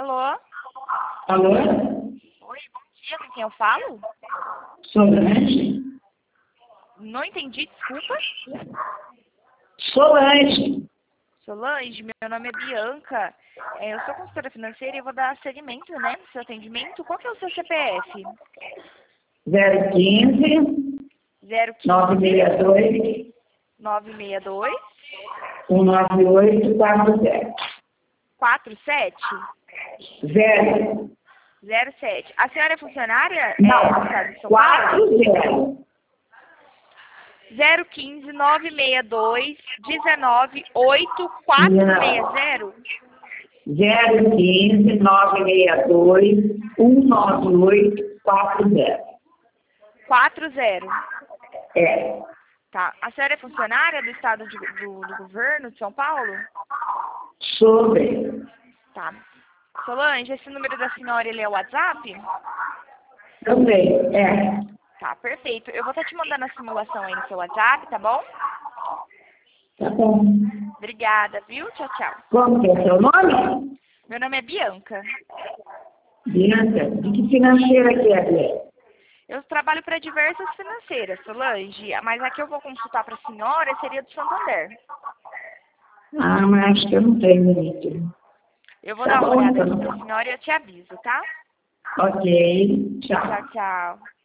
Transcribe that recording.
Alô? Alô? Oi, bom dia, com quem eu falo? Solange? Não entendi, desculpa. Solange. Solange, meu nome é Bianca. Eu sou consultora financeira e eu vou dar seguimento, né, no seu atendimento. Qual que é o seu CPF? 015 015 962 962 19847. 47 0. 07. A senhora é funcionária do Não. estado de São Paulo? 40. 015 962 19 8460. 015 962 19840. 40. É. Tá. A senhora é funcionária do estado do governo de São Paulo? Sobre. Tá. Solange, esse número da senhora, ele é o WhatsApp? Também. É. Tá, perfeito. Eu vou estar te mandando a simulação aí no seu WhatsApp, tá bom? Tá bom. Obrigada, viu? Tchau, tchau. Como que é seu nome? Meu nome é Bianca. Bianca. De que financeira que é, Bianca? Eu trabalho para diversas financeiras, Solange, mas a que eu vou consultar para a senhora seria do Santander. Ah, mas acho que eu não tenho limite. Eu vou Tá dar uma bom, olhada aqui então. para a senhora e eu te aviso, tá? Ok. Tchau. Tchau, tchau.